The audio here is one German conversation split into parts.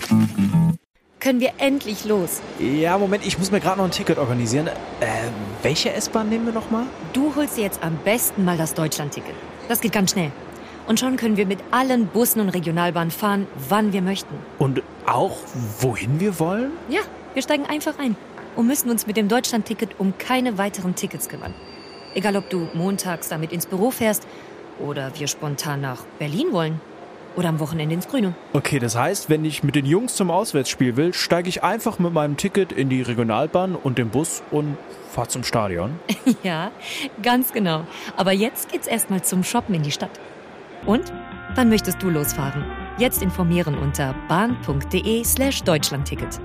Können wir endlich los? Ja, Moment, ich muss mir gerade noch ein Ticket organisieren. Welche S-Bahn nehmen wir nochmal? Du holst dir jetzt am besten mal das Deutschland-Ticket. Das geht ganz schnell. Und schon können wir mit allen Bussen und Regionalbahnen fahren, wann wir möchten. Und auch, wohin wir wollen? Ja, wir steigen einfach ein und müssen uns mit dem Deutschland-Ticket um keine weiteren Tickets kümmern. Egal, ob du montags damit ins Büro fährst oder wir spontan nach Berlin wollen. Oder am Wochenende ins Grüne. Okay, das heißt, wenn ich mit den Jungs zum Auswärtsspiel will, steige ich einfach mit meinem Ticket in die Regionalbahn und den Bus und fahre zum Stadion. Ja, ganz genau. Aber jetzt geht's erstmal zum Shoppen in die Stadt. Und? Wann möchtest du losfahren? Jetzt informieren unter bahn.de/Deutschlandticket.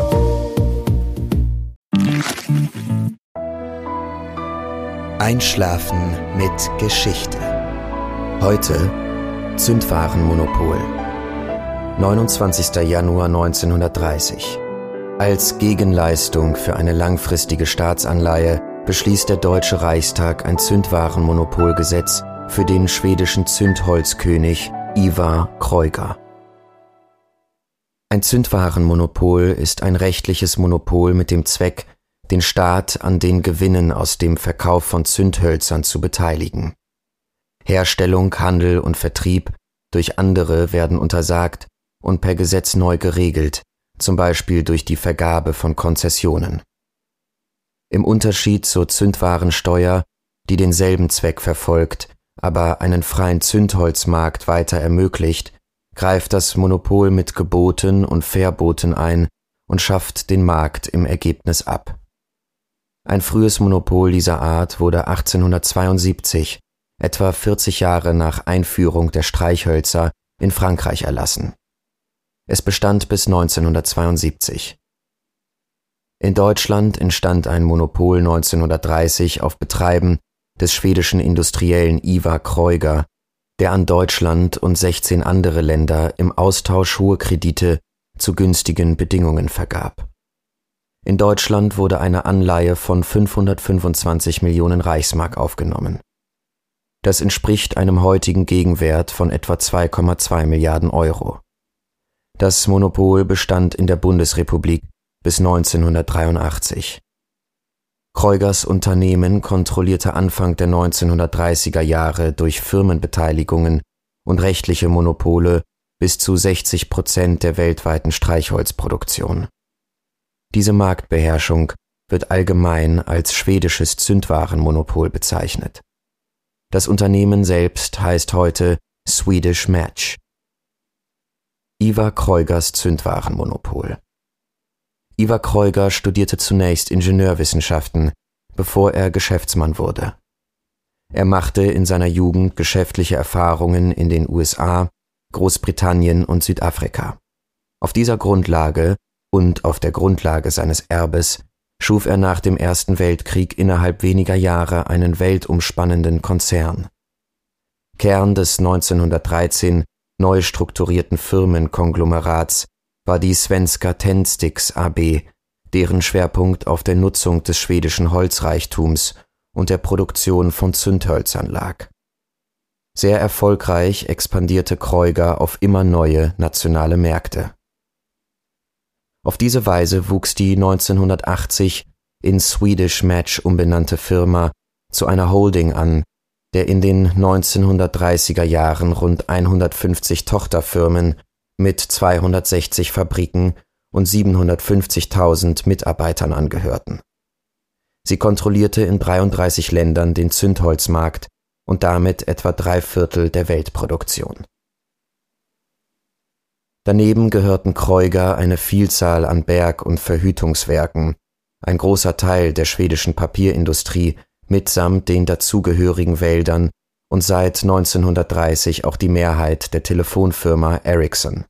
Einschlafen mit Geschichte. Heute Zündwarenmonopol. 29. Januar 1930. Als Gegenleistung für eine langfristige Staatsanleihe beschließt der Deutsche Reichstag ein Zündwarenmonopolgesetz für den schwedischen Zündholzkönig Ivar Kreuger. Ein Zündwarenmonopol ist ein rechtliches Monopol mit dem Zweck, den Staat an den Gewinnen aus dem Verkauf von Zündhölzern zu beteiligen. Herstellung, Handel und Vertrieb durch andere werden untersagt und per Gesetz neu geregelt, zum Beispiel durch die Vergabe von Konzessionen. Im Unterschied zur Zündwarensteuer, die denselben Zweck verfolgt, aber einen freien Zündholzmarkt weiter ermöglicht, greift das Monopol mit Geboten und Verboten ein und schafft den Markt im Ergebnis ab. Ein frühes Monopol dieser Art wurde 1872, etwa 40 Jahre nach Einführung der Streichhölzer, in Frankreich erlassen. Es bestand bis 1972. In Deutschland entstand ein Monopol 1930 auf Betreiben des schwedischen Industriellen Ivar Kreuger, der an Deutschland und 16 andere Länder im Austausch hohe Kredite zu günstigen Bedingungen vergab. In Deutschland wurde eine Anleihe von 525 Millionen Reichsmark aufgenommen. Das entspricht einem heutigen Gegenwert von etwa 2,2 Milliarden Euro. Das Monopol bestand in der Bundesrepublik bis 1983. Kreugers Unternehmen kontrollierte Anfang der 1930er Jahre durch Firmenbeteiligungen und rechtliche Monopole bis zu 60% der weltweiten Streichholzproduktion. Diese Marktbeherrschung wird allgemein als schwedisches Zündwarenmonopol bezeichnet. Das Unternehmen selbst heißt heute Swedish Match. Ivar Kreugers Zündwarenmonopol. Ivar Kreuger studierte zunächst Ingenieurwissenschaften, bevor er Geschäftsmann wurde. Er machte in seiner Jugend geschäftliche Erfahrungen in den USA, Großbritannien und Südafrika. Auf dieser Grundlage und auf der Grundlage seines Erbes schuf er nach dem Ersten Weltkrieg innerhalb weniger Jahre einen weltumspannenden Konzern. Kern des 1913 neu strukturierten Firmenkonglomerats war die Svenska Tändsticks AB, deren Schwerpunkt auf der Nutzung des schwedischen Holzreichtums und der Produktion von Zündhölzern lag. Sehr erfolgreich expandierte Kreuger auf immer neue nationale Märkte. Auf diese Weise wuchs die 1980 in Swedish Match umbenannte Firma zu einer Holding an, der in den 1930er Jahren rund 150 Tochterfirmen mit 260 Fabriken und 750.000 Mitarbeitern angehörten. Sie kontrollierte in 33 Ländern den Zündholzmarkt und damit etwa 3/4 der Weltproduktion. Daneben gehörten Kreuger eine Vielzahl an Berg- und Verhütungswerken, ein großer Teil der schwedischen Papierindustrie mitsamt den dazugehörigen Wäldern und seit 1930 auch die Mehrheit der Telefonfirma Ericsson.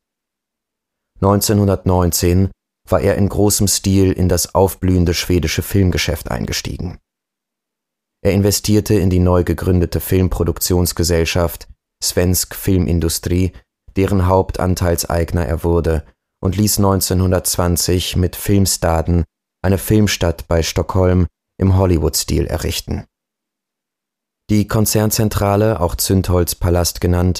1919 war er in großem Stil in das aufblühende schwedische Filmgeschäft eingestiegen. Er investierte in die neu gegründete Filmproduktionsgesellschaft Svensk Filmindustri, deren Hauptanteilseigner er wurde, und ließ 1920 mit Filmstaden eine Filmstadt bei Stockholm im Hollywood-Stil errichten. Die Konzernzentrale, auch Zündholzpalast genannt,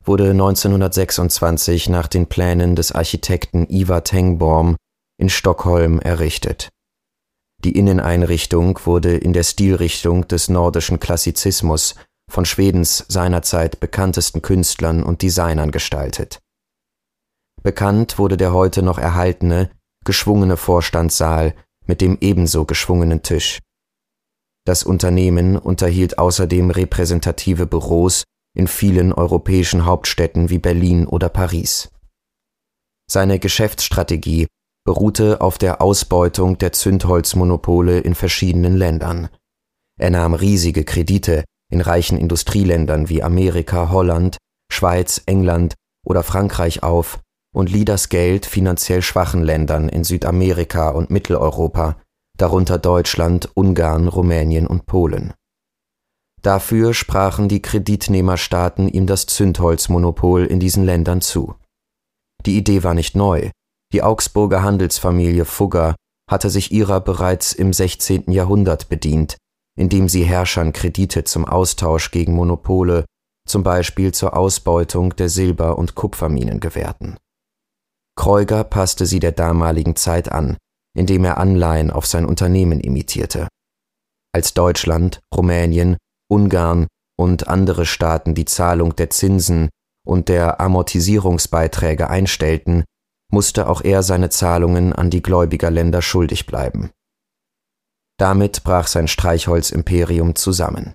wurde 1926 nach den Plänen des Architekten Ivar Tengbom in Stockholm errichtet. Die Inneneinrichtung wurde in der Stilrichtung des nordischen Klassizismus von Schwedens seinerzeit bekanntesten Künstlern und Designern gestaltet. Bekannt wurde der heute noch erhaltene, geschwungene Vorstandssaal mit dem ebenso geschwungenen Tisch. Das Unternehmen unterhielt außerdem repräsentative Büros in vielen europäischen Hauptstädten wie Berlin oder Paris. Seine Geschäftsstrategie beruhte auf der Ausbeutung der Zündholzmonopole in verschiedenen Ländern. Er nahm riesige Kredite in reichen Industrieländern wie Amerika, Holland, Schweiz, England oder Frankreich auf und lieh das Geld finanziell schwachen Ländern in Südamerika und Mitteleuropa, darunter Deutschland, Ungarn, Rumänien und Polen. Dafür sprachen die Kreditnehmerstaaten ihm das Zündholzmonopol in diesen Ländern zu. Die Idee war nicht neu. Die Augsburger Handelsfamilie Fugger hatte sich ihrer bereits im 16. Jahrhundert bedient, indem sie Herrschern Kredite zum Austausch gegen Monopole, zum Beispiel zur Ausbeutung der Silber- und Kupferminen gewährten. Kreuger passte sie der damaligen Zeit an, indem er Anleihen auf sein Unternehmen imitierte. Als Deutschland, Rumänien, Ungarn und andere Staaten die Zahlung der Zinsen und der Amortisierungsbeiträge einstellten, musste auch er seine Zahlungen an die Gläubigerländer schuldig bleiben. Damit brach sein Streichholzimperium zusammen.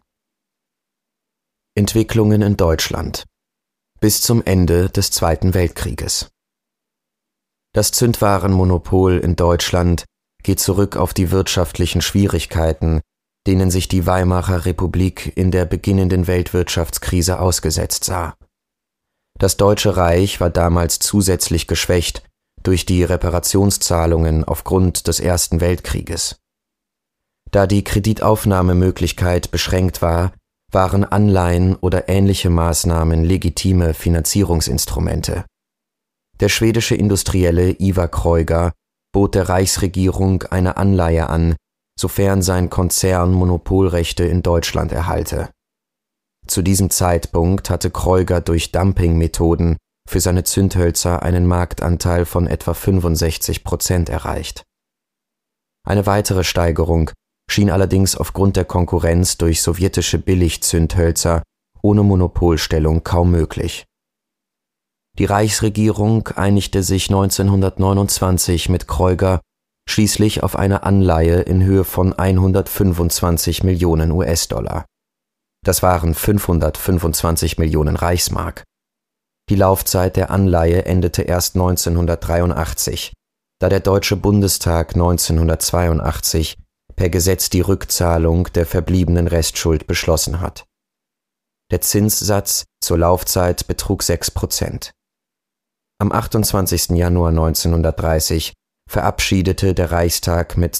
Entwicklungen in Deutschland bis zum Ende des Zweiten Weltkrieges. Das Zündwarenmonopol in Deutschland geht zurück auf die wirtschaftlichen Schwierigkeiten, denen sich die Weimarer Republik in der beginnenden Weltwirtschaftskrise ausgesetzt sah. Das Deutsche Reich war damals zusätzlich geschwächt durch die Reparationszahlungen aufgrund des Ersten Weltkrieges. Da die Kreditaufnahmemöglichkeit beschränkt war, waren Anleihen oder ähnliche Maßnahmen legitime Finanzierungsinstrumente. Der schwedische Industrielle Ivar Kreuger bot der Reichsregierung eine Anleihe an, sofern sein Konzern Monopolrechte in Deutschland erhalte. Zu diesem Zeitpunkt hatte Kreuger durch Dumpingmethoden für seine Zündhölzer einen Marktanteil von etwa 65% erreicht. Eine weitere Steigerung schien allerdings aufgrund der Konkurrenz durch sowjetische Billigzündhölzer ohne Monopolstellung kaum möglich. Die Reichsregierung einigte sich 1929 mit Kreuger schließlich auf eine Anleihe in Höhe von 125 Millionen US-Dollar. Das waren 525 Millionen Reichsmark. Die Laufzeit der Anleihe endete erst 1983, da der Deutsche Bundestag 1982 per Gesetz die Rückzahlung der verbliebenen Restschuld beschlossen hat. Der Zinssatz zur Laufzeit betrug 6%. Am 28. Januar 1930 verabschiedete der Reichstag mit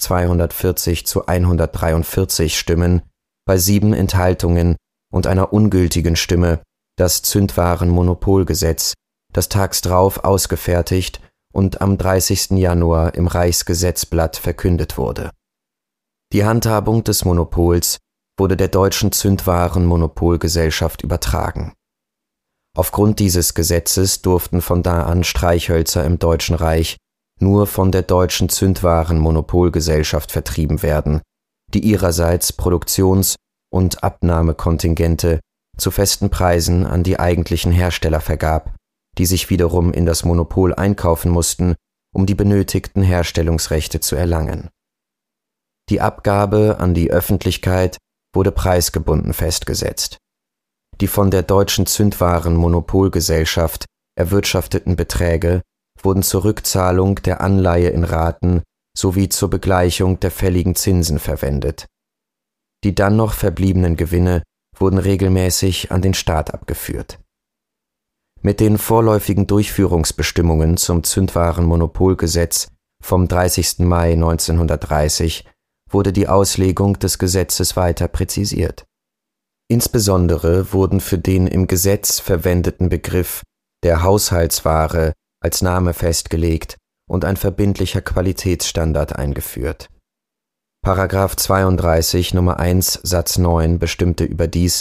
240:143 Stimmen bei 7 Enthaltungen und einer ungültigen Stimme das Zündwarenmonopolgesetz, das tags drauf ausgefertigt und am 30. Januar im Reichsgesetzblatt verkündet wurde. Die Handhabung des Monopols wurde der Deutschen Zündwarenmonopolgesellschaft übertragen. Aufgrund dieses Gesetzes durften von da an Streichhölzer im Deutschen Reich nur von der Deutschen Zündwarenmonopolgesellschaft vertrieben werden, die ihrerseits Produktions- und Abnahmekontingente zu festen Preisen an die eigentlichen Hersteller vergab, die sich wiederum in das Monopol einkaufen mussten, um die benötigten Herstellungsrechte zu erlangen. Die Abgabe an die Öffentlichkeit wurde preisgebunden festgesetzt. Die von der Deutschen Zündwarenmonopolgesellschaft erwirtschafteten Beträge wurden zur Rückzahlung der Anleihe in Raten sowie zur Begleichung der fälligen Zinsen verwendet. Die dann noch verbliebenen Gewinne wurden regelmäßig an den Staat abgeführt. Mit den vorläufigen Durchführungsbestimmungen zum Zündwarenmonopolgesetz vom 30. Mai 1930 wurde die Auslegung des Gesetzes weiter präzisiert. Insbesondere wurden für den im Gesetz verwendeten Begriff der Haushaltsware als Name festgelegt und ein verbindlicher Qualitätsstandard eingeführt. Paragraph 32 Nummer 1 Satz 9 bestimmte überdies,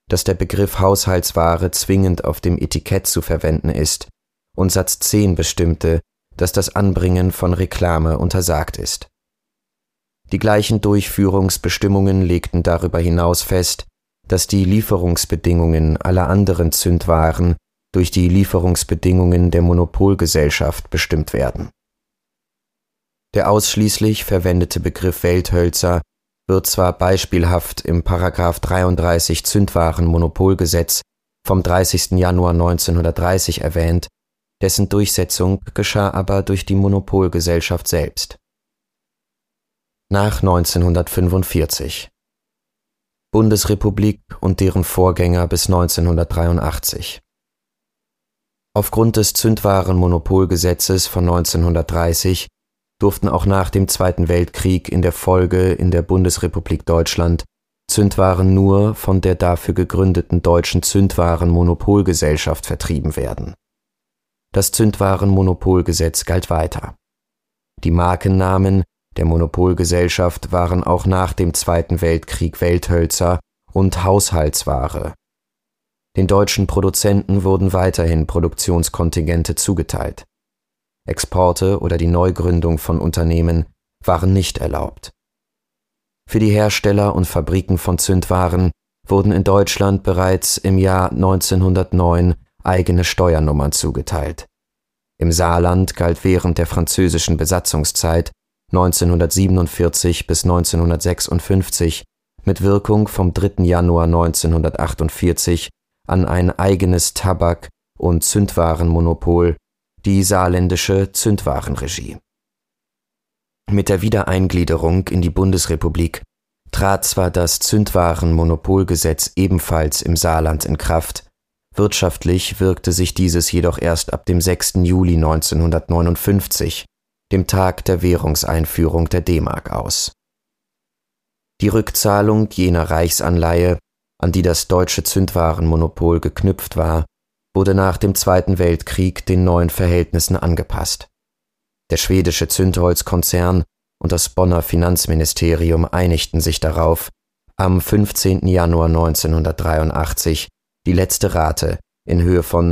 dass der Begriff Haushaltsware zwingend auf dem Etikett zu verwenden ist, und Satz 10 bestimmte, dass das Anbringen von Reklame untersagt ist. Die gleichen Durchführungsbestimmungen legten darüber hinaus fest, dass die Lieferungsbedingungen aller anderen Zündwaren durch die Lieferungsbedingungen der Monopolgesellschaft bestimmt werden. Der ausschließlich verwendete Begriff Welthölzer wird zwar beispielhaft im § 33 Zündwarenmonopolgesetz vom 30. Januar 1930 erwähnt, dessen Durchsetzung geschah aber durch die Monopolgesellschaft selbst. Nach 1945 Bundesrepublik und deren Vorgänger bis 1983. Aufgrund des Zündwarenmonopolgesetzes von 1930 durften auch nach dem Zweiten Weltkrieg in der Folge in der Bundesrepublik Deutschland Zündwaren nur von der dafür gegründeten Deutschen Zündwarenmonopolgesellschaft vertrieben werden. Das Zündwarenmonopolgesetz galt weiter. Die Markennamen der Monopolgesellschaft waren auch nach dem Zweiten Weltkrieg Welthölzer und Haushaltsware. Den deutschen Produzenten wurden weiterhin Produktionskontingente zugeteilt. Exporte oder die Neugründung von Unternehmen waren nicht erlaubt. Für die Hersteller und Fabriken von Zündwaren wurden in Deutschland bereits im Jahr 1909 eigene Steuernummern zugeteilt. Im Saarland galt während der französischen Besatzungszeit 1947 bis 1956 mit Wirkung vom 3. Januar 1948 an ein eigenes Tabak- und Zündwarenmonopol, die saarländische Zündwarenregie. Mit der Wiedereingliederung in die Bundesrepublik trat zwar das Zündwarenmonopolgesetz ebenfalls im Saarland in Kraft, wirtschaftlich wirkte sich dieses jedoch erst ab dem 6. Juli 1959, dem Tag der Währungseinführung der D-Mark aus. Die Rückzahlung jener Reichsanleihe, an die das deutsche Zündwarenmonopol geknüpft war, wurde nach dem Zweiten Weltkrieg den neuen Verhältnissen angepasst. Der schwedische Zündholzkonzern und das Bonner Finanzministerium einigten sich darauf, am 15. Januar 1983 die letzte Rate in Höhe von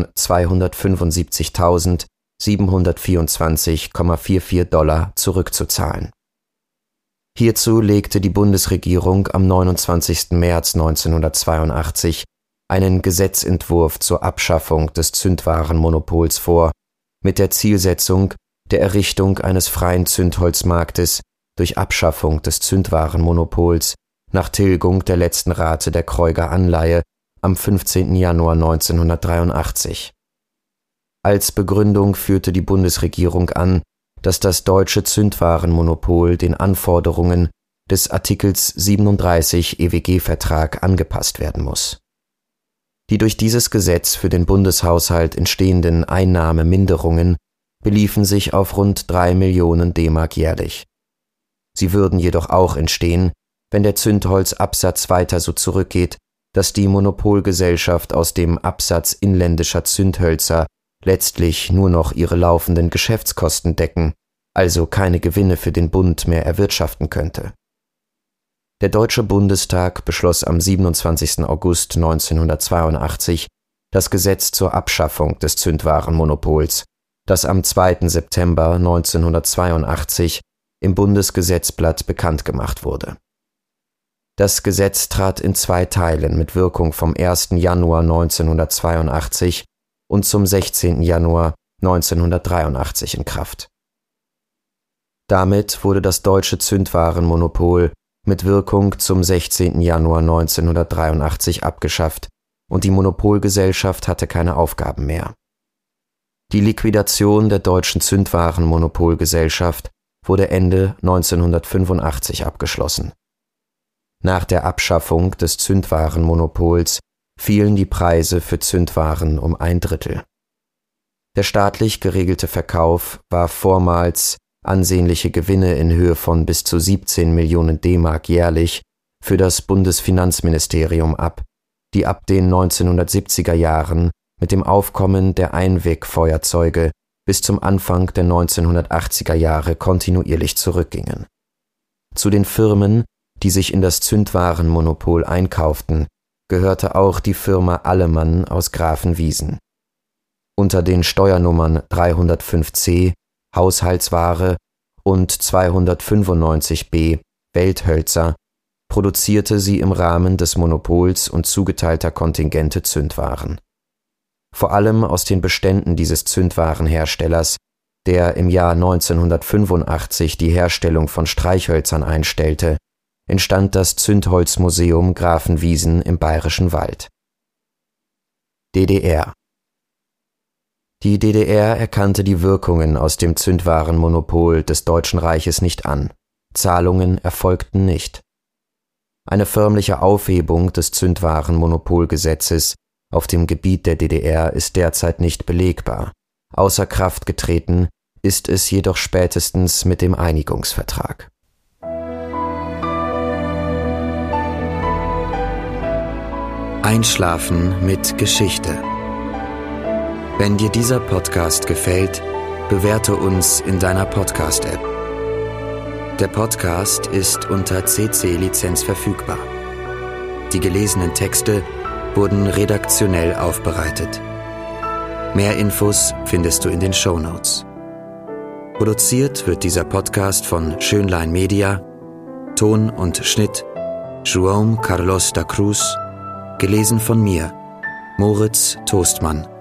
$275.724,44 zurückzuzahlen. Hierzu legte die Bundesregierung am 29. März 1982 einen Gesetzentwurf zur Abschaffung des Zündwarenmonopols vor, mit der Zielsetzung der Errichtung eines freien Zündholzmarktes durch Abschaffung des Zündwarenmonopols nach Tilgung der letzten Rate der Kreuger Anleihe am 15. Januar 1983. Als Begründung führte die Bundesregierung an, dass das deutsche Zündwarenmonopol den Anforderungen des Artikels 37 EWG-Vertrag angepasst werden muss. Die durch dieses Gesetz für den Bundeshaushalt entstehenden Einnahmeminderungen beliefen sich auf rund 3 Millionen D-Mark jährlich. Sie würden jedoch auch entstehen, wenn der Zündholzabsatz weiter so zurückgeht, dass die Monopolgesellschaft aus dem Absatz inländischer Zündhölzer letztlich nur noch ihre laufenden Geschäftskosten decken, also keine Gewinne für den Bund mehr erwirtschaften könnte. Der Deutsche Bundestag beschloss am 27. August 1982 das Gesetz zur Abschaffung des Zündwarenmonopols, das am 2. September 1982 im Bundesgesetzblatt bekannt gemacht wurde. Das Gesetz trat in 2 Teilen mit Wirkung vom 1. Januar 1982 und zum 16. Januar 1983 in Kraft. Damit wurde das deutsche Zündwarenmonopol mit Wirkung zum 16. Januar 1983 abgeschafft und die Monopolgesellschaft hatte keine Aufgaben mehr. Die Liquidation der deutschen Zündwarenmonopolgesellschaft wurde Ende 1985 abgeschlossen. Nach der Abschaffung des Zündwarenmonopols fielen die Preise für Zündwaren um 1/3. Der staatlich geregelte Verkauf warf vormals ansehnliche Gewinne in Höhe von bis zu 17 Millionen D-Mark jährlich für das Bundesfinanzministerium ab, die ab den 1970er Jahren mit dem Aufkommen der Einwegfeuerzeuge bis zum Anfang der 1980er Jahre kontinuierlich zurückgingen. Zu den Firmen, die sich in das Zündwarenmonopol einkauften, gehörte auch die Firma Allemann aus Grafenwiesen. Unter den Steuernummern 305c Haushaltsware und 295b Welthölzer produzierte sie im Rahmen des Monopols und zugeteilter Kontingente Zündwaren. Vor allem aus den Beständen dieses Zündwarenherstellers, der im Jahr 1985 die Herstellung von Streichhölzern einstellte, entstand das Zündholzmuseum Grafenwiesen im Bayerischen Wald. DDR. Die DDR erkannte die Wirkungen aus dem Zündwarenmonopol des Deutschen Reiches nicht an. Zahlungen erfolgten nicht. Eine förmliche Aufhebung des Zündwarenmonopolgesetzes auf dem Gebiet der DDR ist derzeit nicht belegbar. Außer Kraft getreten ist es jedoch spätestens mit dem Einigungsvertrag. Einschlafen mit Geschichte. Wenn dir dieser Podcast gefällt, bewerte uns in deiner Podcast-App. Der Podcast ist unter CC-Lizenz verfügbar. Die gelesenen Texte wurden redaktionell aufbereitet. Mehr Infos findest du in den Shownotes. Produziert wird dieser Podcast von Schönlein Media, Ton und Schnitt João Carlos da Cruz, gelesen von mir, Moritz Toastmann.